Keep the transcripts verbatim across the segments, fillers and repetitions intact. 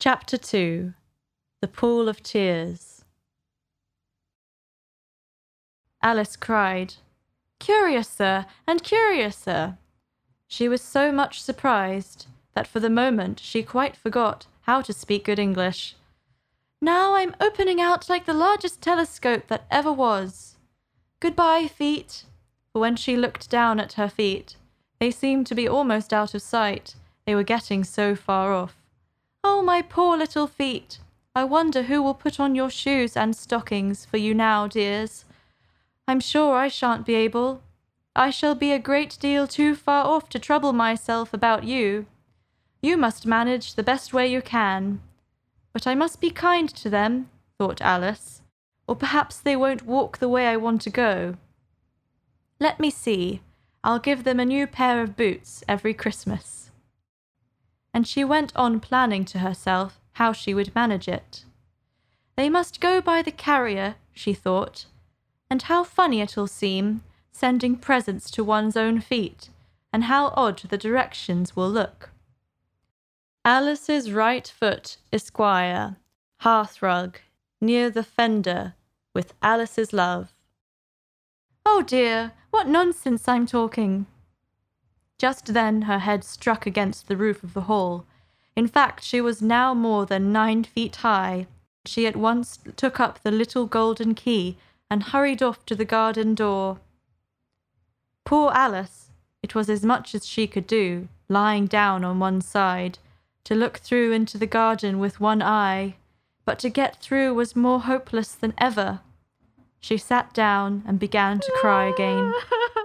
Chapter two. The Pool of Tears. Alice cried, "Curiouser and curiouser!" She was so much surprised that for the moment she quite forgot how to speak good English. "Now I'm opening out like the largest telescope that ever was. Goodbye, feet." For when she looked down at her feet, they seemed to be almost out of sight. They were getting so far off. "Oh, my poor little feet! I wonder who will put on your shoes and stockings for you now, dears. I'm sure I shan't be able. I shall be a great deal too far off to trouble myself about you. You must manage the best way you can. But I must be kind to them," thought Alice, "or perhaps they won't walk the way I want to go. Let me see, I'll give them a new pair of boots every Christmas." And she went on planning to herself how she would manage it. "They must go by the carrier," she thought, "and how funny it'll seem, sending presents to one's own feet, and how odd the directions will look. Alice's right foot, Esquire, hearthrug, near the fender, with Alice's love." "Oh dear, what nonsense I'm talking!" Just then her head struck against the roof of the hall. In fact, she was now more than nine feet high. She at once took up the little golden key and hurried off to the garden door. Poor Alice! It was as much as she could do, lying down on one side, to look through into the garden with one eye, but to get through was more hopeless than ever. She sat down and began to cry again.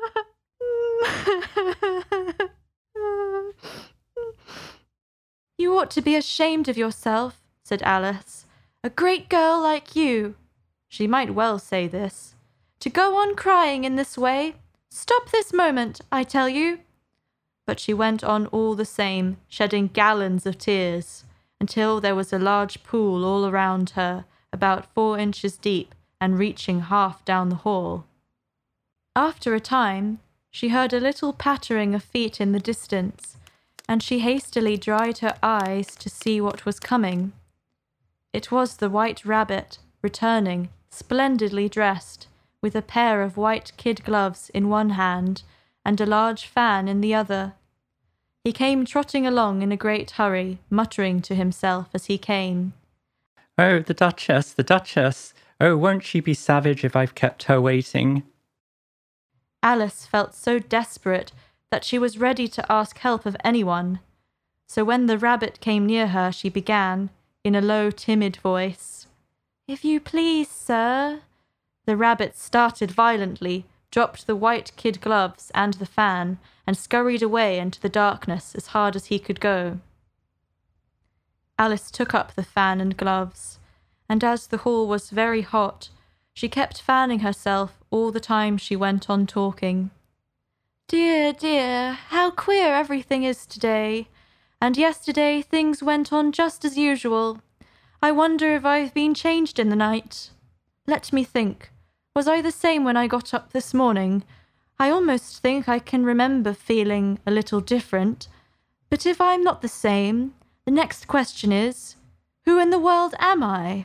"You ought to be ashamed of yourself," said Alice. "A great girl like you," she might well say this, "to go on crying in this way. Stop this moment, I tell you." But she went on all the same, shedding gallons of tears, until there was a large pool all around her, about four inches deep and reaching half down the hall. After a time, she heard a little pattering of feet in the distance, and she hastily dried her eyes to see what was coming. It was the White Rabbit, returning, splendidly dressed, with a pair of white kid gloves in one hand and a large fan in the other. He came trotting along in a great hurry, muttering to himself as he came, "Oh, the Duchess, the Duchess! Oh, won't she be savage if I've kept her waiting?" Alice felt so desperate that she was ready to ask help of anyone. So when the rabbit came near her, she began, in a low, timid voice, "If you please, sir." The rabbit started violently, dropped the white kid gloves and the fan, and scurried away into the darkness as hard as he could go. Alice took up the fan and gloves, and as the hall was very hot, she kept fanning herself all the time she went on talking. "Dear, dear, how queer everything is today, and yesterday things went on just as usual. I wonder if I've been changed in the night. Let me think. Was I the same when I got up this morning? I almost think I can remember feeling a little different. But if I'm not the same, the next question is, who in the world am I?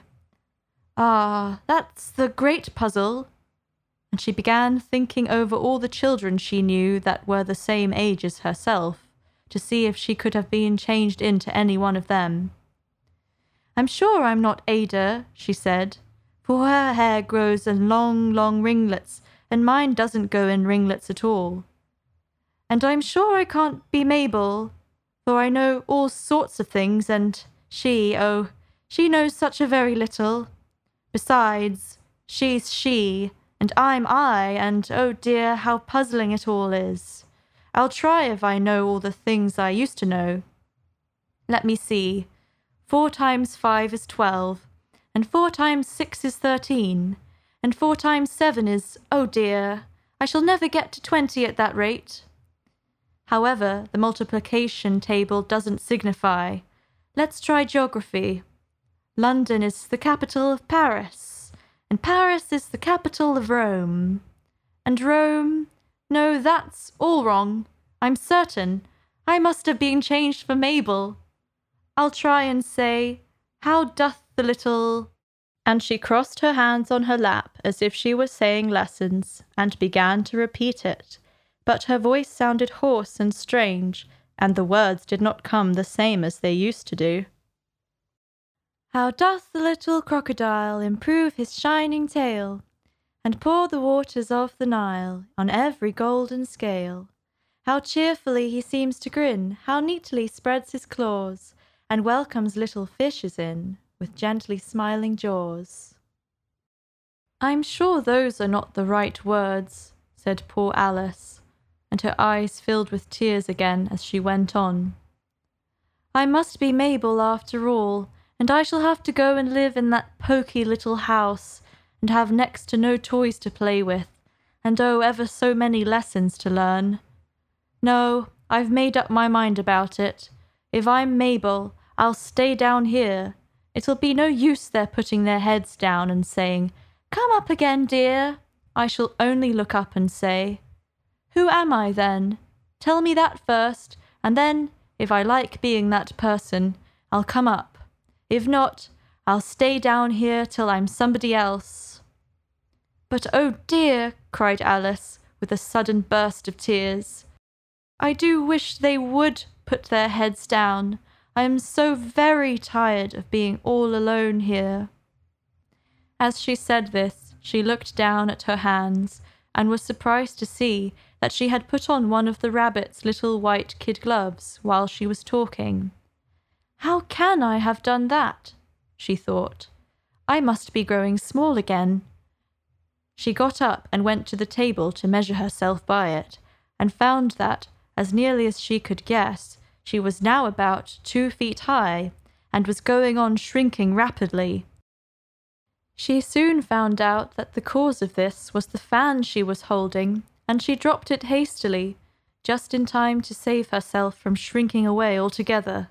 Ah, that's the great puzzle." And she began thinking over all the children she knew that were the same age as herself, to see if she could have been changed into any one of them. "I'm sure I'm not Ada," she said, "for her hair grows in long, long ringlets, and mine doesn't go in ringlets at all. And I'm sure I can't be Mabel, for I know all sorts of things, and she, oh, she knows such a very little. Besides, she's she, and I'm I, and oh dear, how puzzling it all is. I'll try if I know all the things I used to know. Let me see. Four times five is twelve, and four times six is thirteen, and four times seven is, oh dear, I shall never get to twenty at that rate. However, the multiplication table doesn't signify. Let's try geography. London is the capital of Paris, and Paris is the capital of Rome. And Rome, no, that's all wrong. I'm certain. I must have been changed for Mabel. I'll try and say, how doth the little... And she crossed her hands on her lap as if she were saying lessons, and began to repeat it. But her voice sounded hoarse and strange, and the words did not come the same as they used to do. How doth the little crocodile improve his shining tail, and pour the waters of the Nile on every golden scale? How cheerfully he seems to grin, how neatly spreads his claws, and welcomes little fishes in with gently smiling jaws. I'm sure those are not the right words, said poor Alice, and her eyes filled with tears again as she went on. I must be Mabel after all, and I shall have to go and live in that poky little house, and have next to no toys to play with, and oh, ever so many lessons to learn. No, I've made up my mind about it. If I'm Mabel, I'll stay down here. It'll be no use their putting their heads down and saying, Come up again, dear. I shall only look up and say, Who am I, then? Tell me that first, and then, if I like being that person, I'll come up. If not, I'll stay down here till I'm somebody else. But oh dear, cried Alice, with a sudden burst of tears, I do wish they would put their heads down. I am so very tired of being all alone here. As she said this, she looked down at her hands, and was surprised to see that she had put on one of the rabbit's little white kid gloves while she was talking. How can I have done that? She thought. I must be growing small again. She got up and went to the table to measure herself by it, and found that, as nearly as she could guess, she was now about two feet high, and was going on shrinking rapidly. She soon found out that the cause of this was the fan she was holding, and she dropped it hastily, just in time to save herself from shrinking away altogether.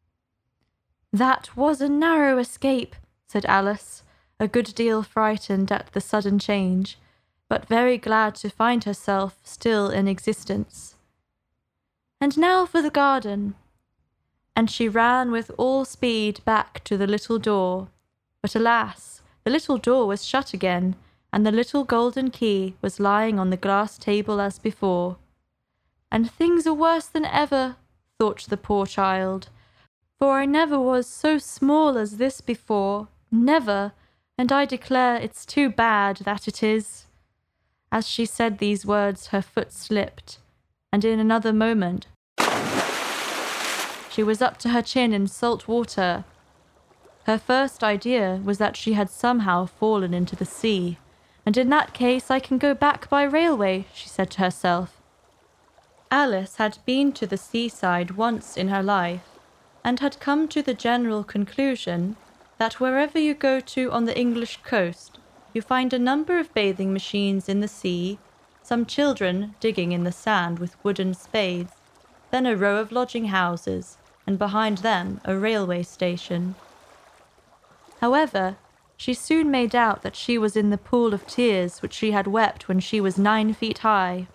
That was a narrow escape, said Alice, a good deal frightened at the sudden change, but very glad to find herself still in existence. And now for the garden. And she ran with all speed back to the little door. But alas, the little door was shut again, and the little golden key was lying on the glass table as before. And things are worse than ever, thought the poor child, for I never was so small as this before, never, and I declare it's too bad, that it is. As she said these words, her foot slipped, and in another moment she was up to her chin in salt water. Her first idea was that she had somehow fallen into the sea, and in that case I can go back by railway, she said to herself. Alice had been to the seaside once in her life, and had come to the general conclusion that wherever you go to on the English coast, you find a number of bathing machines in the sea, some children digging in the sand with wooden spades, then a row of lodging houses, and behind them a railway station. However, she soon made out that she was in the pool of tears which she had wept when she was nine feet high.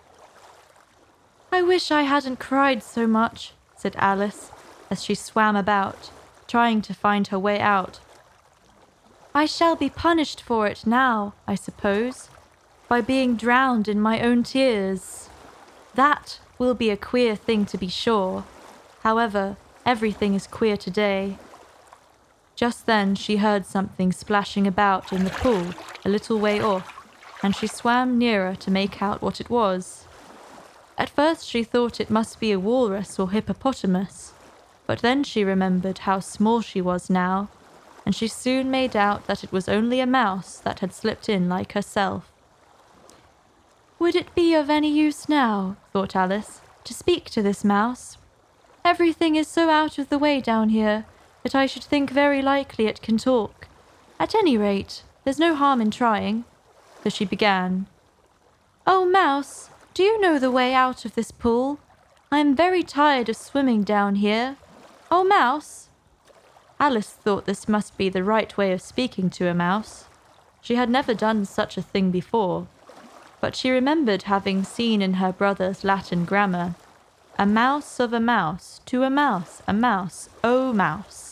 I wish I hadn't cried so much, said Alice, as she swam about, trying to find her way out. I shall be punished for it now, I suppose, by being drowned in my own tears. That will be a queer thing, to be sure. However, everything is queer today. Just then she heard something splashing about in the pool a little way off, and she swam nearer to make out what it was. At first she thought it must be a walrus or hippopotamus, but then she remembered how small she was now, and she soon made out that it was only a mouse that had slipped in like herself. Would it be of any use now, thought Alice, to speak to this mouse? Everything is so out of the way down here that I should think very likely it can talk. At any rate, there's no harm in trying. So she began. Oh, mouse, do you know the way out of this pool? I am very tired of swimming down here. Oh, mouse. Alice thought this must be the right way of speaking to a mouse. She had never done such a thing before, but she remembered having seen in her brother's Latin grammar, a mouse of a mouse, to a mouse, a mouse, oh mouse.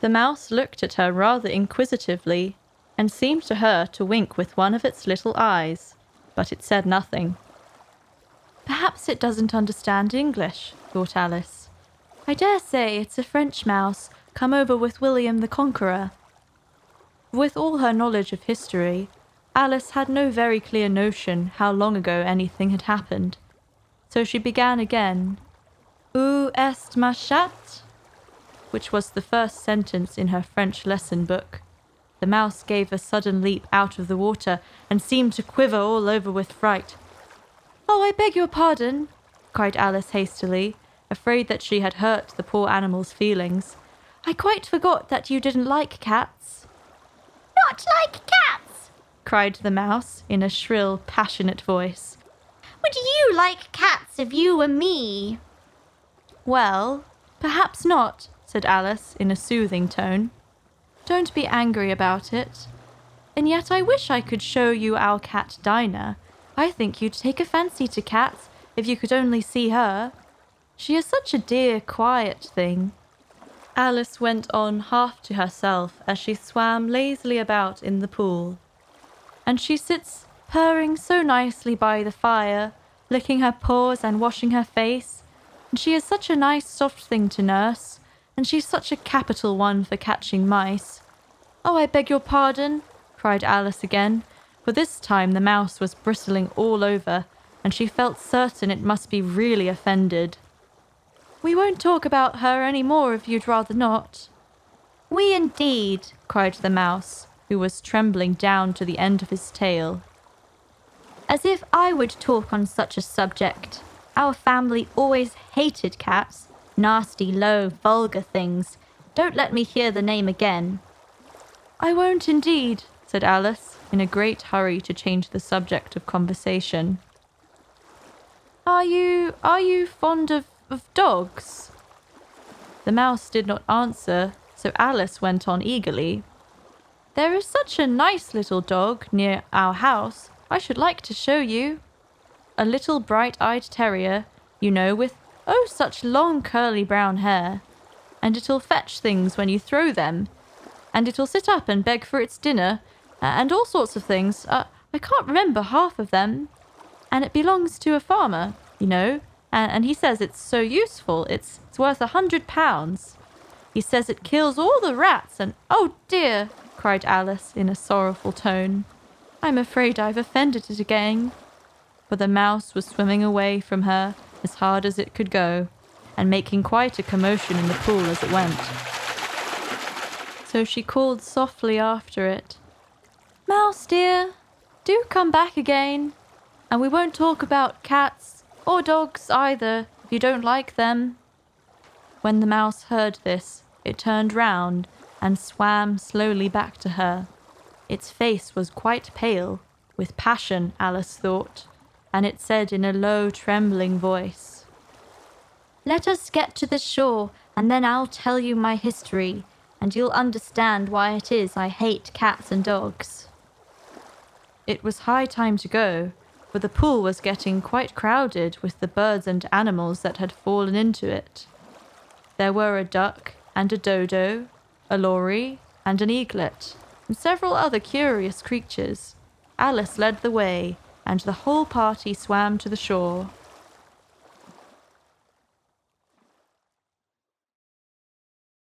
The mouse looked at her rather inquisitively, and seemed to her to wink with one of its little eyes, but it said nothing. Perhaps it doesn't understand English, thought Alice. I dare say it's a French mouse come over with William the Conqueror. With all her knowledge of history, Alice had no very clear notion how long ago anything had happened, so she began again, Où est ma chatte? Which was the first sentence in her French lesson book. The mouse gave a sudden leap out of the water and seemed to quiver all over with fright. Oh, I beg your pardon, cried Alice hastily, afraid that she had hurt the poor animal's feelings. I quite forgot that you didn't like cats. Not like cats, cried the mouse in a shrill, passionate voice. Would you like cats if you were me? Well, perhaps not, said Alice in a soothing tone. Don't be angry about it. And yet I wish I could show you our cat Dinah. I think you'd take a fancy to cats if you could only see her. She is such a dear, quiet thing. Alice went on half to herself as she swam lazily about in the pool. And she sits purring so nicely by the fire, licking her paws and washing her face. And she is such a nice soft thing to nurse, and she's such a capital one for catching mice. Oh, I beg your pardon, cried Alice again, for this time the mouse was bristling all over, and she felt certain it must be really offended. We won't talk about her any more if you'd rather not. We indeed, cried the mouse, who was trembling down to the end of his tail. As if I would talk on such a subject. Our family always hated cats. Nasty, low, vulgar things. Don't let me hear the name again. I won't indeed, said Alice, in a great hurry to change the subject of conversation. Are you, are you fond of, of dogs? The mouse did not answer, so Alice went on eagerly. There is such a nice little dog near our house, I should like to show you. A little bright-eyed terrier, you know, with oh such long curly brown hair. And it'll fetch things when you throw them. And it'll sit up and beg for its dinner, and all sorts of things. Uh, I can't remember half of them. And it belongs to a farmer, you know, and, and he says it's so useful, it's, it's worth a hundred pounds. He says it kills all the rats and, oh dear, cried Alice in a sorrowful tone. I'm afraid I've offended it again. For the mouse was swimming away from her as hard as it could go, and making quite a commotion in the pool as it went. So she called softly after it, Mouse dear, do come back again, and we won't talk about cats or dogs either, if you don't like them. When the mouse heard this, it turned round and swam slowly back to her. Its face was quite pale, with passion, Alice thought, and it said in a low, trembling voice, Let us get to the shore, and then I'll tell you my history, and you'll understand why it is I hate cats and dogs. It was high time to go, for the pool was getting quite crowded with the birds and animals that had fallen into it. There were a duck and a dodo, a lory and an eaglet, and several other curious creatures. Alice led the way, and the whole party swam to the shore.